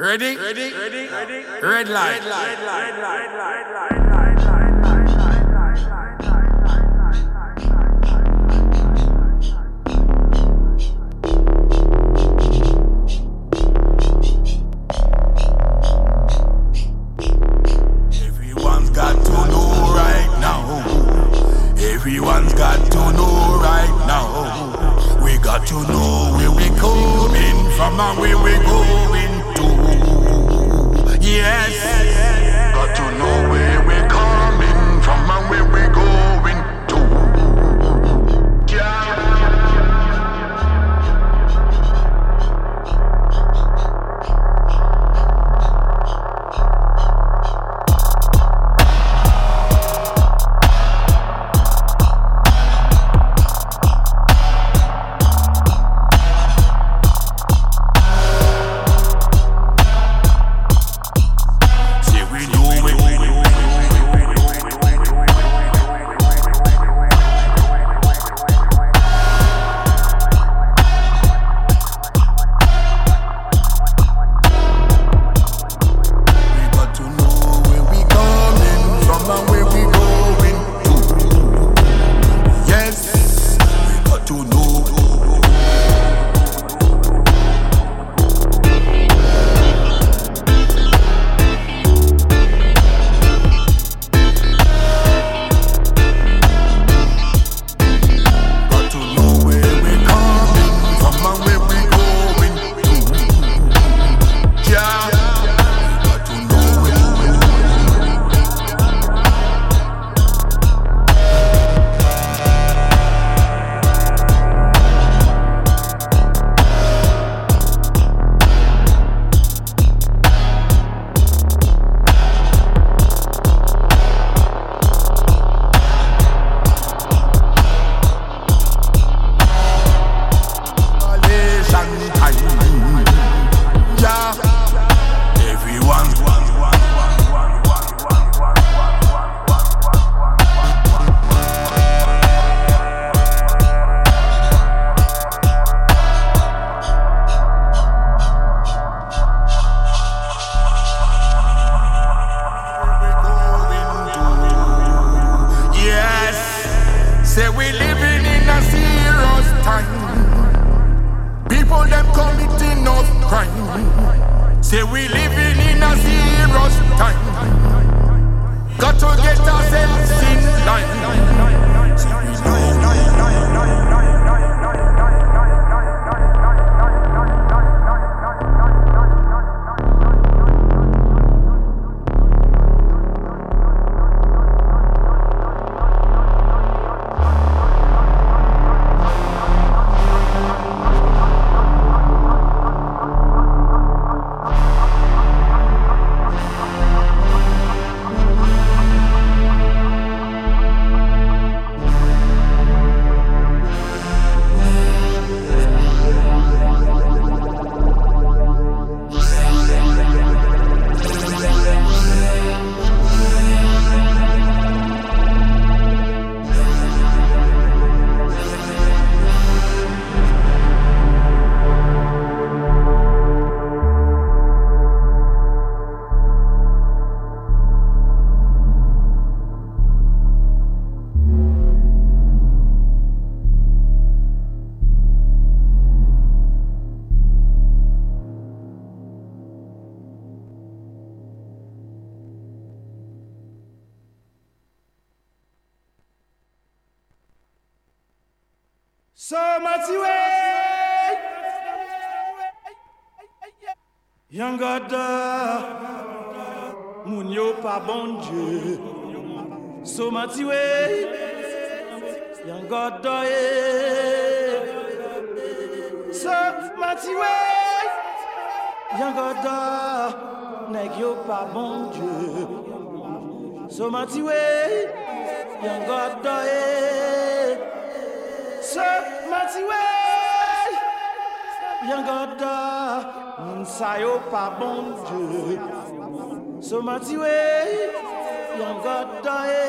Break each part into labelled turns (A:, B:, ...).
A: Ready? Ready? Ready? Ready? Red light. Red light. Red light. Red light. Everyone's got to know right now. Everyone's got to know right now. We got to know where we coming from and where we going to. Yes. Got to know where we coming from and where we going to. Yeah. Say we living in a serious time. Got to get ourselves in line. Say we
B: So much way, young God, moun yo pa bon Dieu. So much way, young God, so much way, young God, nèg yo pa bon Dieu. So much way, young God, so much way, young God, moun sa yo pa bon Dieu. So much way, young God,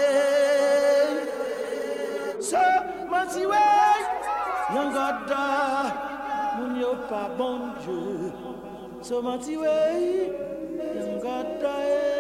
B: so much way, young God, moun yo pa bon Dieu. So mati way, young God die.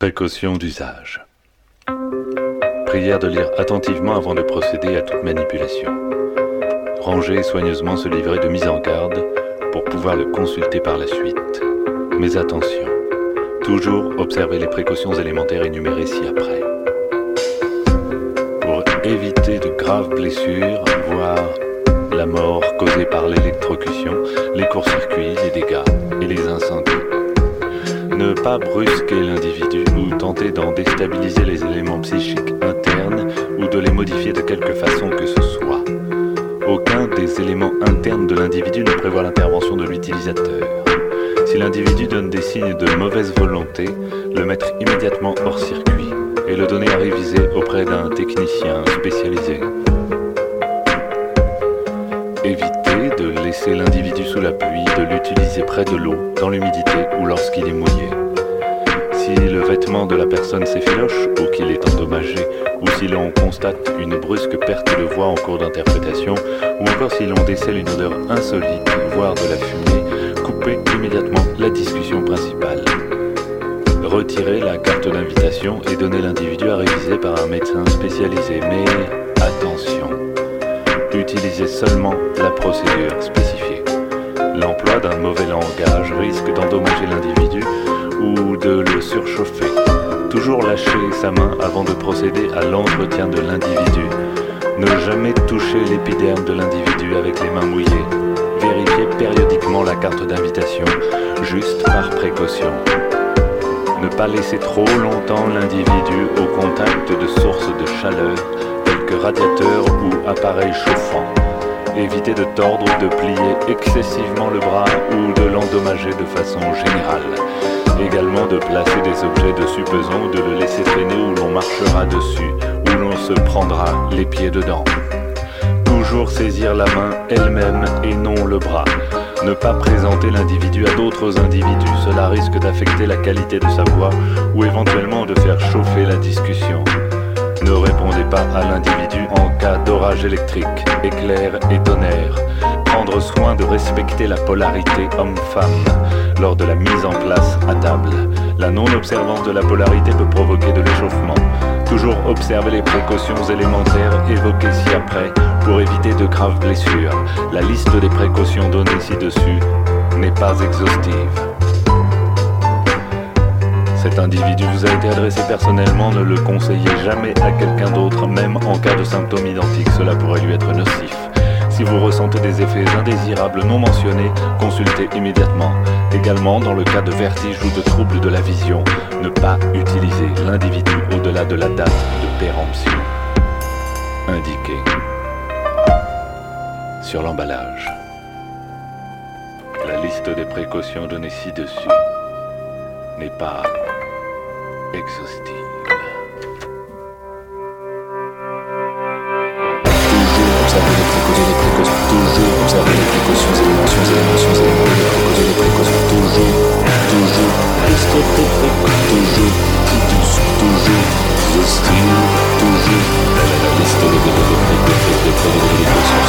C: Précaution d'usage. Prière de lire attentivement avant de procéder à toute manipulation. Rangez soigneusement ce livret de mise en garde pour pouvoir le consulter par la suite. Mais attention, toujours observez les précautions élémentaires énumérées ci-après. Pour éviter de graves blessures, voire la mort causée par l'électrocution, les courts-circuits, les dégâts et les incendies. Ne pas brusquer l'individu ou tenter d'en déstabiliser les éléments psychiques internes ou de les modifier de quelque façon que ce soit. Aucun des éléments internes de l'individu ne prévoit l'intervention de l'utilisateur. Si l'individu donne des signes de mauvaise volonté, le mettre immédiatement hors circuit et le donner à réviser auprès d'un technicien spécialisé. Évitez de laisser l'individu sous la pluie, de l'utiliser près de l'eau, dans l'humidité ou lorsqu'il est mouillé. Si le vêtement de la personne s'effiloche ou qu'il est endommagé, ou si l'on constate une brusque perte de voix en cours d'interprétation, ou encore si l'on décèle une odeur insolite, voire de la fumée, coupez immédiatement la discussion principale. Retirez la carte d'invitation et donnez l'individu à réviser par un médecin spécialisé. Mais attention, utilisez seulement la procédure spécifiée. L'emploi d'un mauvais langage risque d'endommager l'individu ou de le surchauffer. Toujours lâcher sa main avant de procéder à l'entretien de l'individu. Ne jamais toucher l'épiderme de l'individu avec les mains mouillées. Vérifiez périodiquement la carte d'invitation, juste par précaution. Ne pas laisser trop longtemps l'individu au contact de sources de chaleur, telles que radiateurs ou appareils chauffants. Évitez de tordre ou de plier excessivement le bras ou de l'endommager de façon générale. Également de placer des objets dessus pesants ou de le laisser traîner où l'on marchera dessus, où l'on se prendra les pieds dedans. Toujours saisir la main elle-même et non le bras. Ne pas présenter l'individu à d'autres individus, cela risque d'affecter la qualité de sa voix ou éventuellement de faire chauffer la discussion. Ne répondez pas à l'individu en cas d'orage électrique, éclair et tonnerre. Prendre soin de respecter la polarité homme-femme lors de la mise en place à table. La non-observance de la polarité peut provoquer de l'échauffement. Toujours observer les précautions élémentaires évoquées ci-après pour éviter de graves blessures. La liste des précautions données ci-dessus n'est pas exhaustive. Cet individu vous a été adressé personnellement, ne le conseillez jamais à quelqu'un d'autre, même en cas de symptômes identiques, cela pourrait lui être nocif. Si vous ressentez des effets indésirables non mentionnés, consultez immédiatement. Également, dans le cas de vertige ou de troubles de la vision, ne pas utiliser l'individu au-delà de la date de péremption indiquée sur l'emballage. La liste des précautions données ci-dessus n'est pas exhaustive.
D: Toujours observer les précautions, les précautions, les précautions, toujours respecter les précautions, toujours exhaustive, toujours la liste des précautions,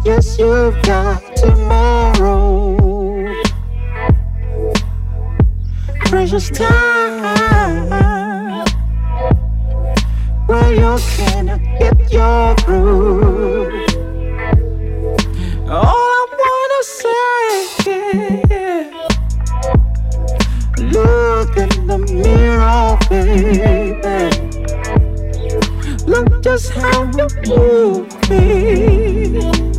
E: Yes, you've got tomorrow. Precious time where you can get your groove. All I wanna say is look in the mirror, baby. Look just how you move me.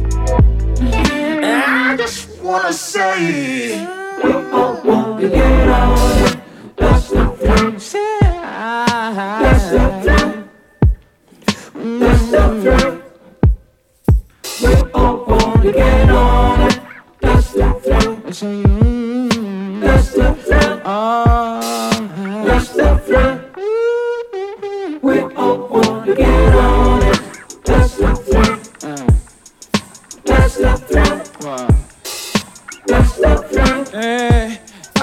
E: And I just wanna say we both want to get on it. That's the thing. That's the thing. That's the thing. We both want to get on it. That's the thing. That's the thing. That's the thing. We both want to get on it. That's the thing. That's the thing. That's the thing. Hey,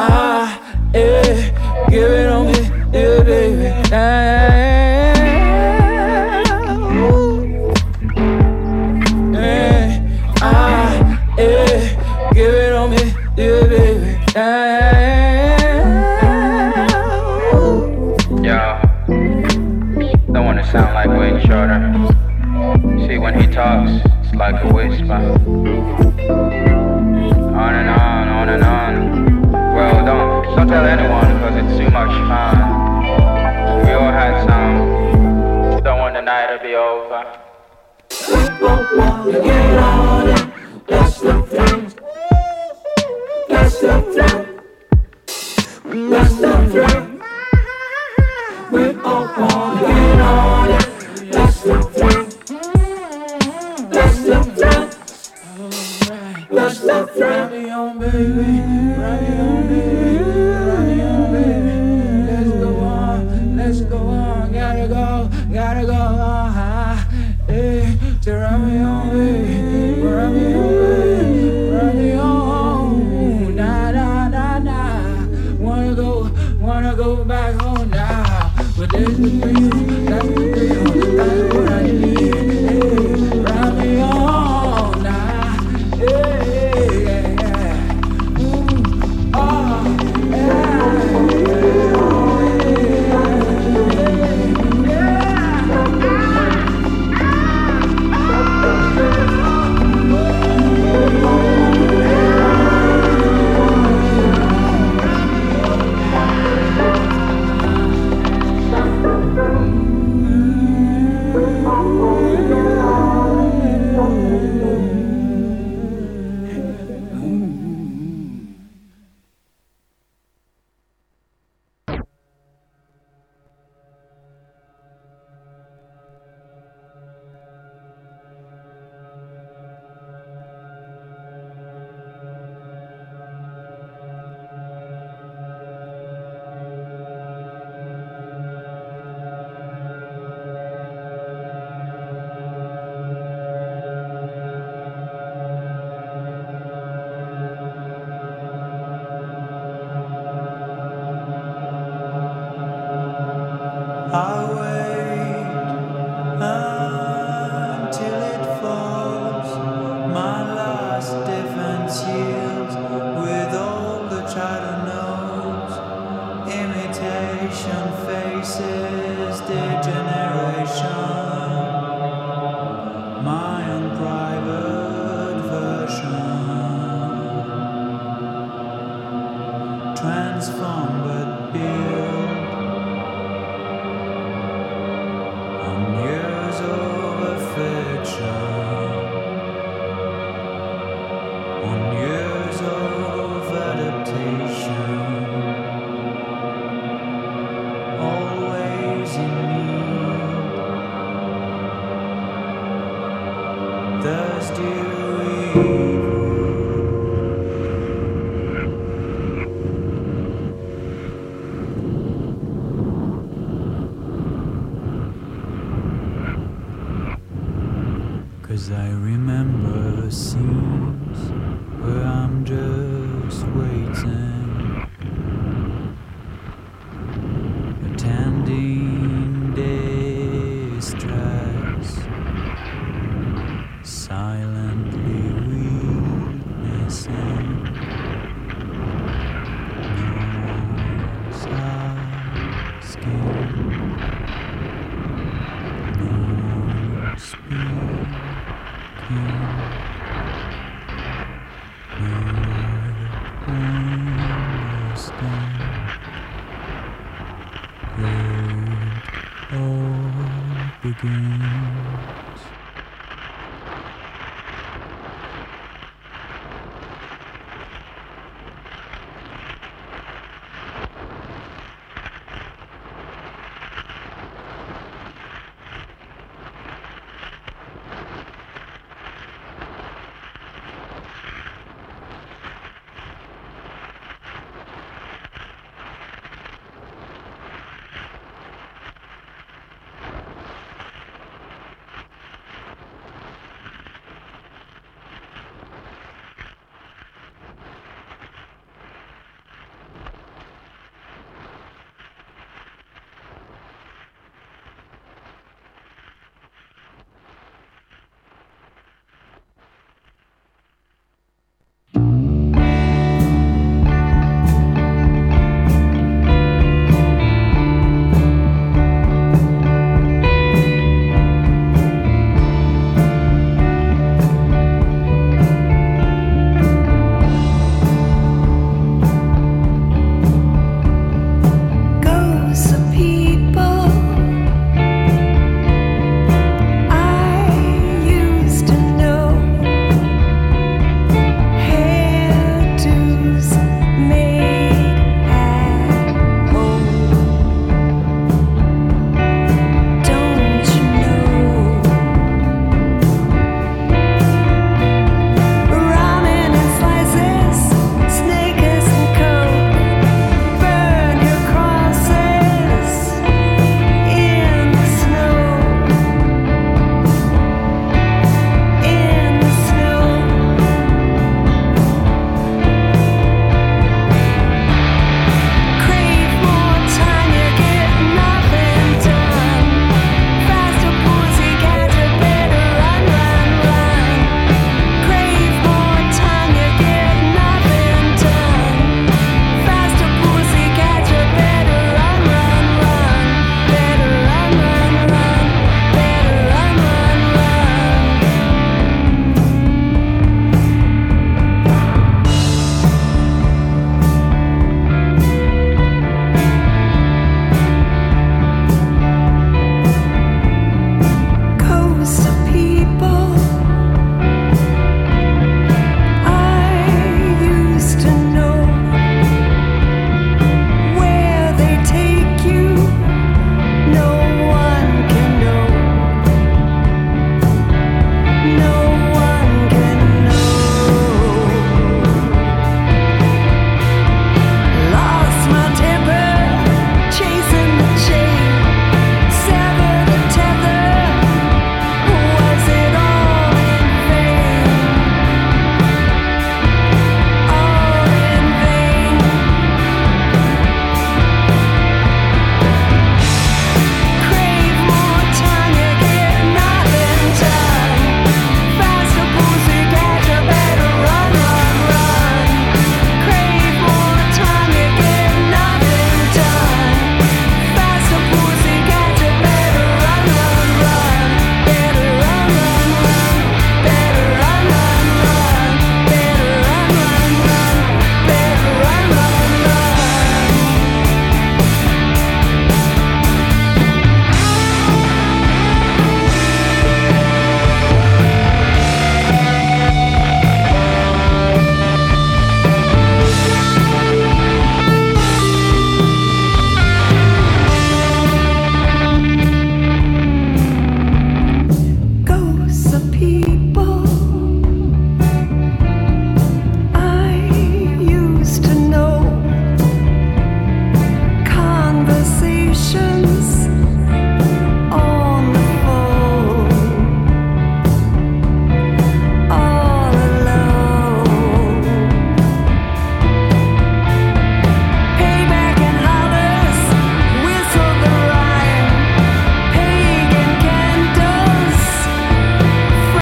E: give it on me, yeah, baby. Give it on me, yeah, baby.
F: Yo, don't wanna sound like Wayne Shorter. See, when he talks, it's like a whisper. On and on, on and on. Well, don't tell anyone, cause it's too much fun. We all had some. Don't want the night to be over.
E: We both want to get on it. That's the thing. That's the thing. That's the thing. We both want to get on it. That's the thing. That's the thing. That's the thing.
B: Ride me on, baby. Ride me on, baby. Ride me on, baby. Let's go on. Let's go on. Gotta go on. Hey, to ride me on, baby. Ride me on, baby. Ride me on. Nah. Wanna go back home now. But there's the thrill. That's the thrill. That's what I need. Hey, ride me on now.
G: I wait until it falls. My last defense yields with all the chatter knows. Imitation faces degeneration. My own private version. Transform but build. Years of affection, on years of adaptation, always in need. Thirsty evil. begin.